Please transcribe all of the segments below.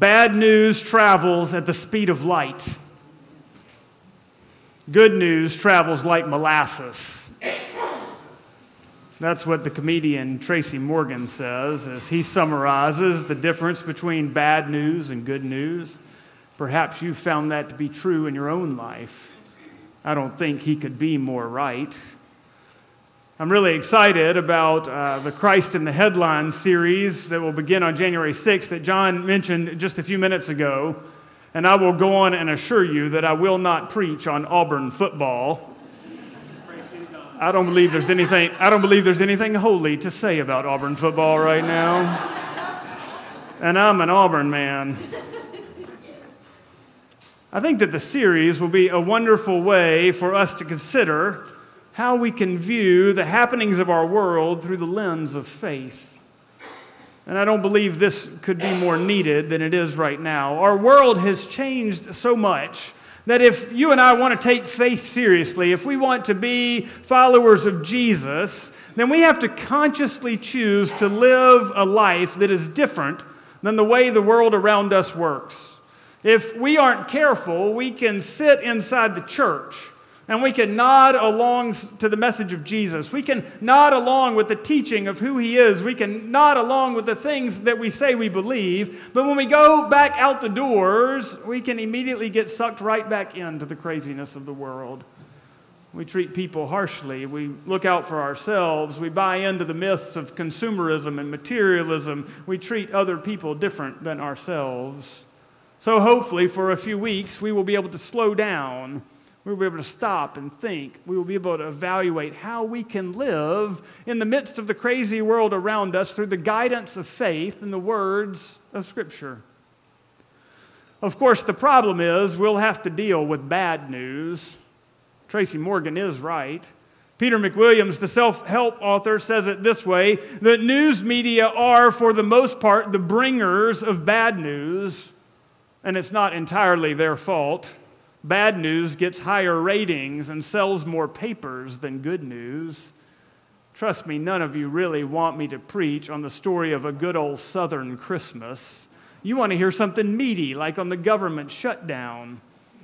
Bad news travels at the speed of light. Good news travels like molasses. That's what the comedian Tracy Morgan says as he summarizes the difference between bad news and good news. Perhaps you found that to be true in your own life. I don't think he could be more right. I'm really excited about the Christ in the Headlines series that will begin on January 6th that John mentioned just a few minutes ago. And I will go on and assure you that I will not preach on Auburn football. I don't believe there's anything holy to say about Auburn football right now. And I'm an Auburn man. I think that the series will be a wonderful way for us to consider how we can view the happenings of our world through the lens of faith. And I don't believe this could be more needed than it is right now. Our world has changed so much that if you and I want to take faith seriously, if we want to be followers of Jesus, then we have to consciously choose to live a life that is different than the way the world around us works. If we aren't careful, we can sit inside the church and we can nod along to the message of Jesus. We can nod along with the teaching of who He is. We can nod along with the things that we say we believe. But when we go back out the doors, we can immediately get sucked right back into the craziness of the world. We treat people harshly. We look out for ourselves. We buy into the myths of consumerism and materialism. We treat other people different than ourselves. So hopefully for a few weeks, we will be able to slow down. We will be able to stop and think. We will be able to evaluate how we can live in the midst of the crazy world around us through the guidance of faith and the words of Scripture. Of course, the problem is we'll have to deal with bad news. Tracy Morgan is right. Peter McWilliams, the self-help author, says it this way, that news media are, for the most part, the bringers of bad news, and it's not entirely their fault. Bad news gets higher ratings and sells more papers than good news. Trust me, none of you really want me to preach on the story of a good old Southern Christmas. You want to hear something meaty, like on the government shutdown.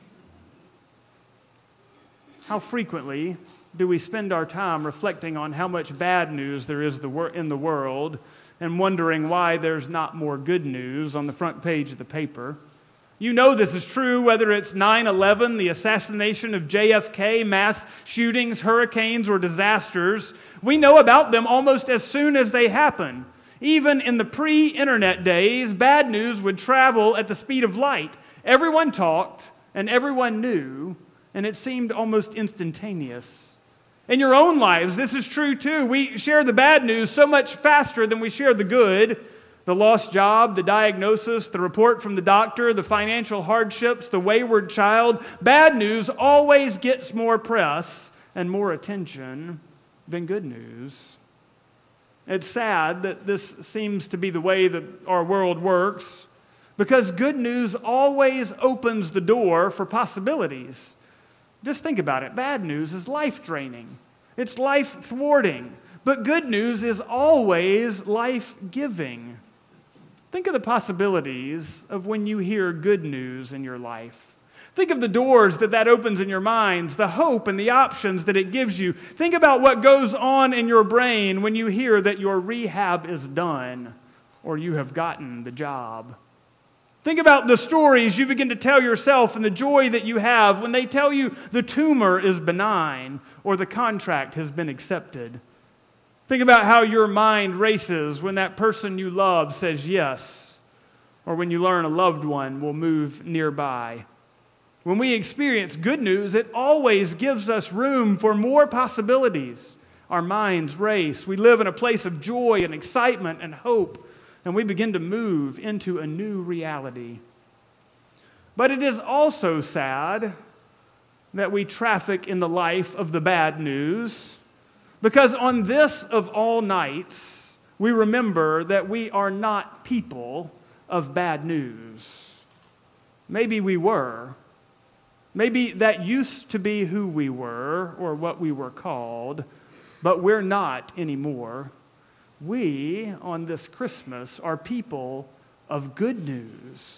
How frequently do we spend our time reflecting on how much bad news there is in the world and wondering why there's not more good news on the front page of the paper? You know this is true whether it's 9/11, the assassination of JFK, mass shootings, hurricanes, or disasters. We know about them almost as soon as they happen. Even in the pre-internet days, bad news would travel at the speed of light. Everyone talked and everyone knew, and it seemed almost instantaneous. In your own lives, this is true too. We share the bad news so much faster than we share the good. The lost job, the diagnosis, the report from the doctor, the financial hardships, the wayward child. Bad news always gets more press and more attention than good news. It's sad that this seems to be the way that our world works, because good news always opens the door for possibilities. Just think about it. Bad news is life-draining. It's life-thwarting. But good news is always life-giving. Think of the possibilities of when you hear good news in your life. Think of the doors that opens in your minds, the hope and the options that it gives you. Think about what goes on in your brain when you hear that your rehab is done or you have gotten the job. Think about the stories you begin to tell yourself and the joy that you have when they tell you the tumor is benign or the contract has been accepted. Think about how your mind races when that person you love says yes, or when you learn a loved one will move nearby. When we experience good news, it always gives us room for more possibilities. Our minds race. We live in a place of joy and excitement and hope, and we begin to move into a new reality. But it is also sad that we traffic in the life of the bad news, because on this of all nights, we remember that we are not people of bad news. Maybe we were. Maybe that used to be who we were or what we were called, but we're not anymore. We, on this Christmas, are people of good news.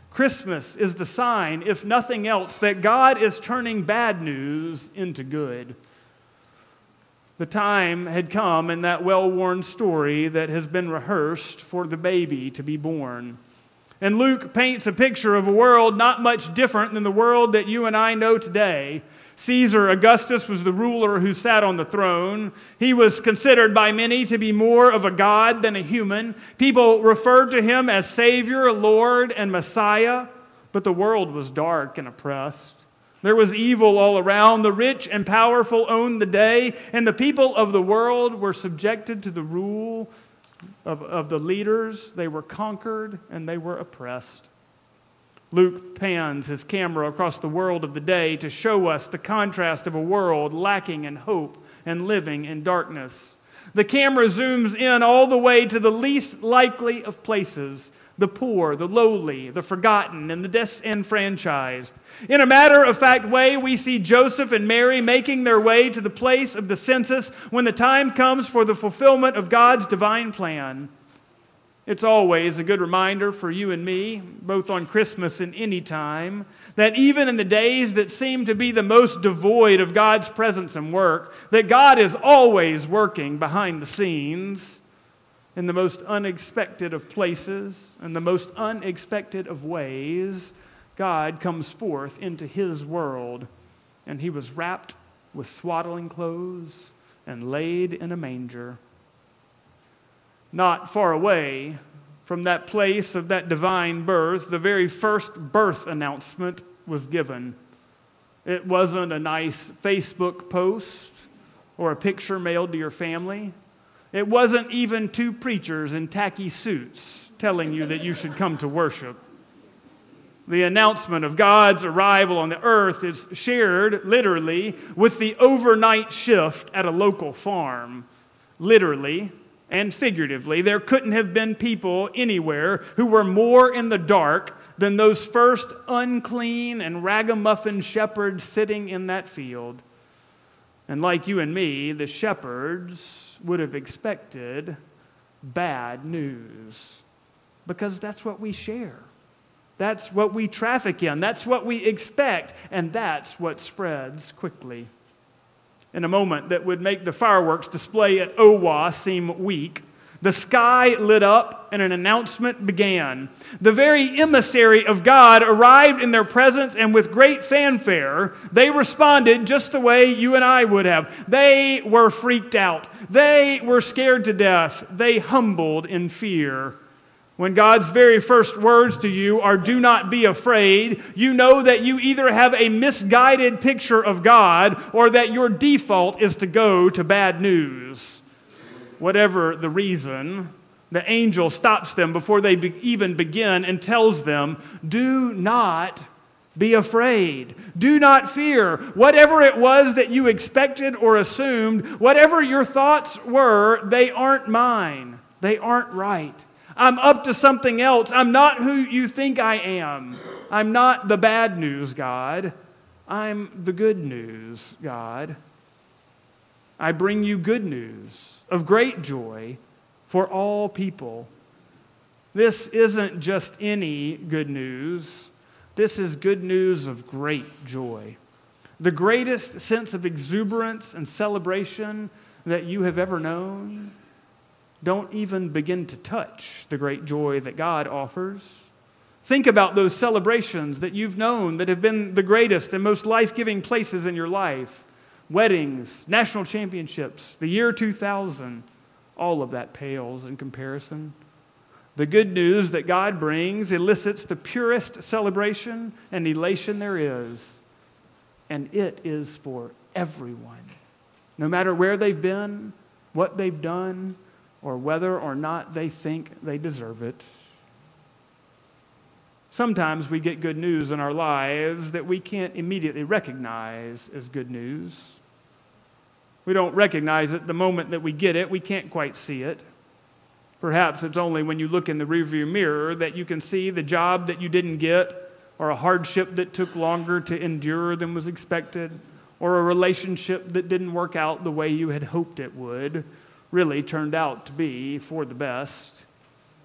Christmas is the sign, if nothing else, that God is turning bad news into good. The time had come in that well-worn story that has been rehearsed for the baby to be born. And Luke paints a picture of a world not much different than the world that you and I know today. Caesar Augustus was the ruler who sat on the throne. He was considered by many to be more of a god than a human. People referred to him as Savior, Lord, and Messiah, but the world was dark and oppressed. There was evil all around. The rich and powerful owned the day, and the people of the world were subjected to the rule of the leaders. They were conquered and they were oppressed. Luke pans his camera across the world of the day to show us the contrast of a world lacking in hope and living in darkness. The camera zooms in all the way to the least likely of places, the poor, the lowly, the forgotten, and the disenfranchised. In a matter-of-fact way, we see Joseph and Mary making their way to the place of the census when the time comes for the fulfillment of God's divine plan. It's always a good reminder for you and me, both on Christmas and any time, that even in the days that seem to be the most devoid of God's presence and work, that God is always working behind the scenes in the most unexpected of places and the most unexpected of ways. God comes forth into His world, and He was wrapped with swaddling clothes and laid in a manger. Not far away from that place of that divine birth, the very first birth announcement was given. It wasn't a nice Facebook post or a picture mailed to your family. It wasn't even two preachers in tacky suits telling you that you should come to worship. The announcement of God's arrival on the earth is shared literally with the overnight shift at a local farm. Literally and figuratively, there couldn't have been people anywhere who were more in the dark than those first unclean and ragamuffin shepherds sitting in that field. And like you and me, the shepherds would have expected bad news, because that's what we share. That's what we traffic in. That's what we expect, and that's what spreads quickly. In a moment that would make the fireworks display at OWA seem weak, the sky lit up and an announcement began. The very emissary of God arrived in their presence, and with great fanfare, they responded just the way you and I would have. They were freaked out. They were scared to death. They humbled in fear. When God's very first words to you are, "Do not be afraid," you know that you either have a misguided picture of God or that your default is to go to bad news. Whatever the reason, the angel stops them before they even begin and tells them, "Do not be afraid. Do not fear." Whatever it was that you expected or assumed, whatever your thoughts were, they aren't mine. They aren't right. I'm up to something else. I'm not who you think I am. I'm not the bad news God. I'm the good news God. I bring you good news of great joy for all people. This isn't just any good news. This is good news of great joy. The greatest sense of exuberance and celebration that you have ever known. Don't even begin to touch the great joy that God offers. Think about those celebrations that you've known that have been the greatest and most life-giving places in your life. Weddings, national championships, the year 2000. All of that pales in comparison. The good news that God brings elicits the purest celebration and elation there is. And it is for everyone. No matter where they've been, what they've done, or whether or not they think they deserve it. Sometimes we get good news in our lives that we can't immediately recognize as good news. We don't recognize it the moment that we get it. We can't quite see it. Perhaps it's only when you look in the rearview mirror that you can see the job that you didn't get, or a hardship that took longer to endure than was expected, or a relationship that didn't work out the way you had hoped it would. Really turned out to be for the best.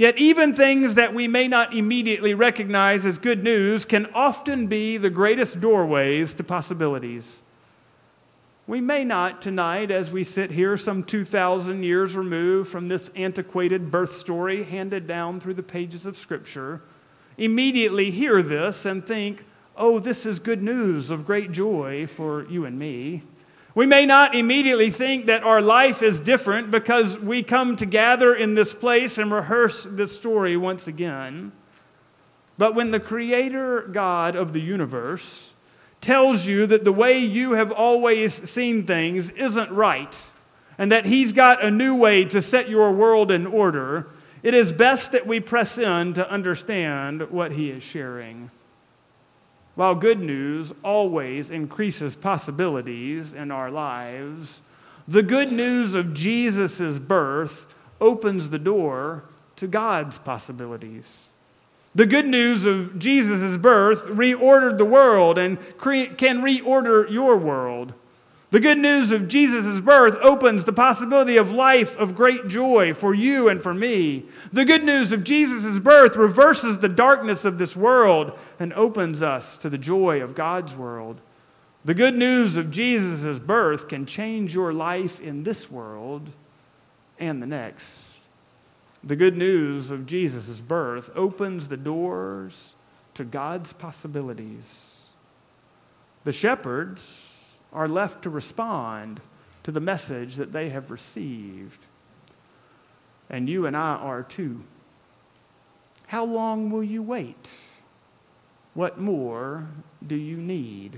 Yet even things that we may not immediately recognize as good news can often be the greatest doorways to possibilities. We may not tonight, as we sit here some 2,000 years removed from this antiquated birth story handed down through the pages of Scripture, immediately hear this and think, oh, this is good news of great joy for you and me. We may not immediately think that our life is different because we come to gather in this place and rehearse this story once again. But when the Creator God of the universe tells you that the way you have always seen things isn't right, and that He's got a new way to set your world in order, it is best that we press in to understand what He is sharing. While good news always increases possibilities in our lives, the good news of Jesus' birth opens the door to God's possibilities. The good news of Jesus' birth reordered the world and can reorder your world. The good news of Jesus' birth opens the possibility of life of great joy for you and for me. The good news of Jesus' birth reverses the darkness of this world and opens us to the joy of God's world. The good news of Jesus' birth can change your life in this world and the next. The good news of Jesus' birth opens the doors to God's possibilities. The shepherds are left to respond to the message that they have received. And you and I are too. How long will you wait? What more do you need?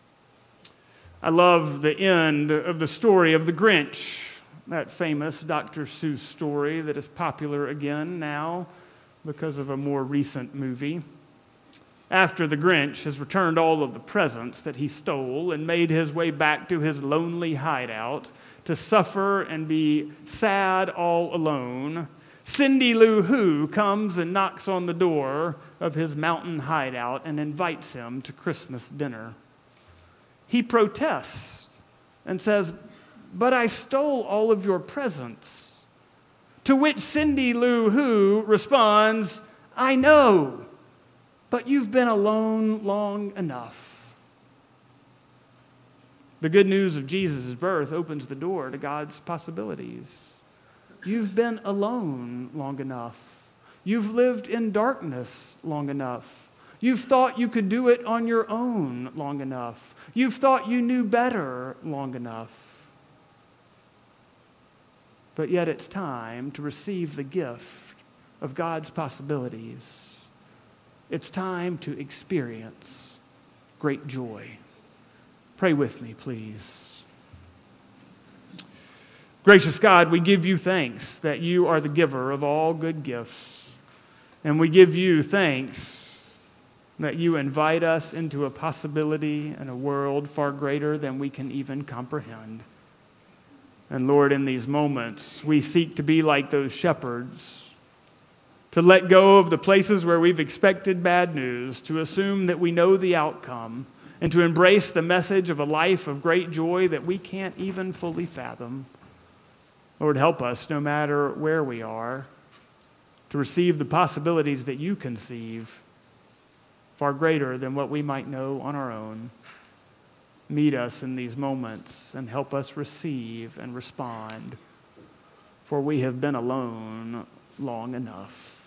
I love the end of the story of the Grinch, that famous Dr. Seuss story that is popular again now because of a more recent movie. After the Grinch has returned all of the presents that he stole and made his way back to his lonely hideout to suffer and be sad all alone, Cindy Lou Who comes and knocks on the door of his mountain hideout and invites him to Christmas dinner. He protests and says, "But I stole all of your presents." To which Cindy Lou Who responds, "I know, but you've been alone long enough." The good news of Jesus' birth opens the door to God's possibilities. You've been alone long enough. You've lived in darkness long enough. You've thought you could do it on your own long enough. You've thought you knew better long enough. But yet it's time to receive the gift of God's possibilities. It's time to experience great joy. Pray with me, please. Gracious God, we give you thanks that you are the giver of all good gifts. And we give you thanks that you invite us into a possibility and a world far greater than we can even comprehend. And Lord, in these moments, we seek to be like those shepherds, to let go of the places where we've expected bad news, to assume that we know the outcome, and to embrace the message of a life of great joy that we can't even fully fathom. Lord, help us, no matter where we are, to receive the possibilities that you conceive, far greater than what we might know on our own. Meet us in these moments and help us receive and respond, for we have been alone long enough.